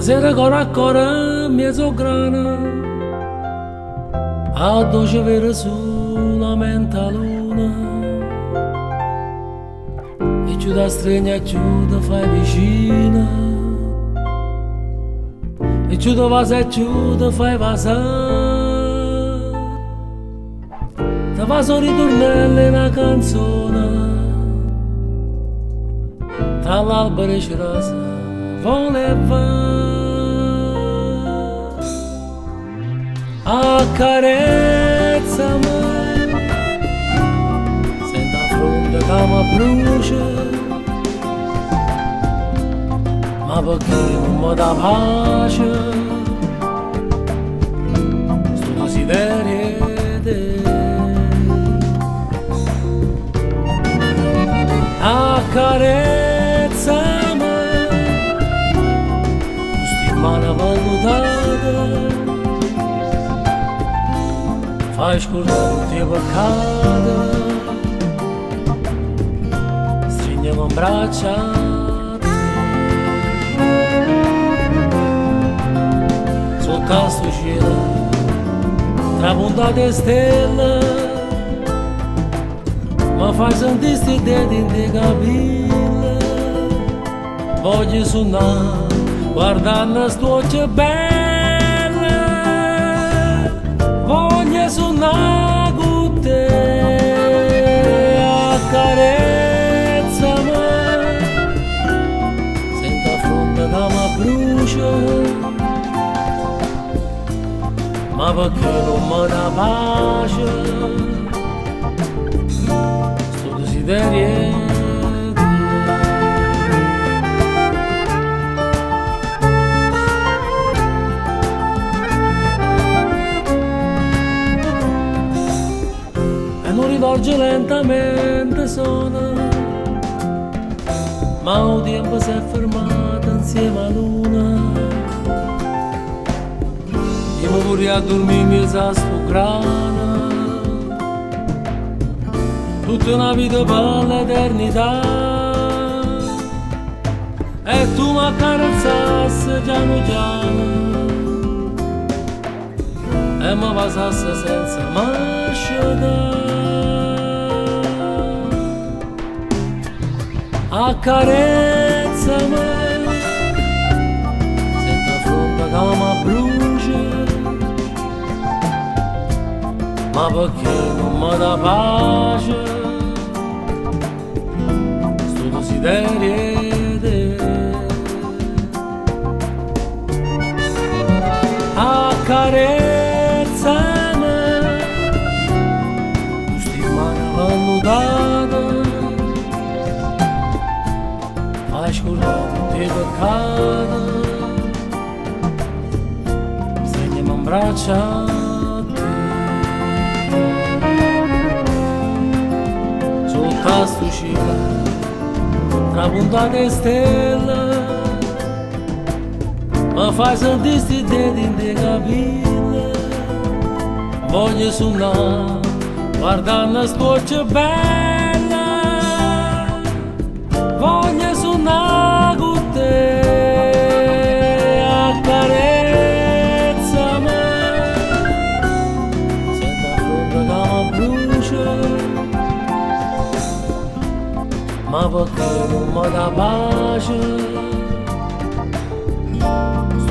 Stasera ancora mezzo grana, a doce vera solamente la luna, e ci da stregna ci da fai vicina, e ci da vasa e ci da fai vasa, da vaso ritornelle una canzone, tra l'albero e rasa voleva. Accarezzami, sento a fronte che mi brucia, ma perché non mi dà pace, sto desiderio di accarezzami, questa mano vallutata, fai scordare tutti i peccati, stringiamo in braccia a te. Sotto a sto cielo, trapuntate stelle, ma fai sentire sti denti in te capille. Voglio suonare, guardando sto occhio bello, voglio suonare con te, accarezzami, sento a fronte che mi brucia, ma perché non mi dà pace, sto desiderio. Rivolge lentamente suona, ma il tempo si è fermato insieme alla luna. Io mi vorrei a dormire in mezzo a sto grano, tutta una vita per l'eternità, e tu mi accarezzassi piano piano e mi pasassi senza marcia. Accarezzami, sento a fronte che mi brucia, ma perché non mi dà pace, sto desiderio di accarezzami, queste mani vallutate, fai scordare tutti i peccati, stringiamo in braccia a te. Sotto a sto cielo, trapuntate stelle, ma fai sentire sti denti in te capille. Voglio suonare, guardando sto occhio bella, voglio suonare con te, accarezzami, sento a fronte che mi brucia, ma perché non mi dà pace,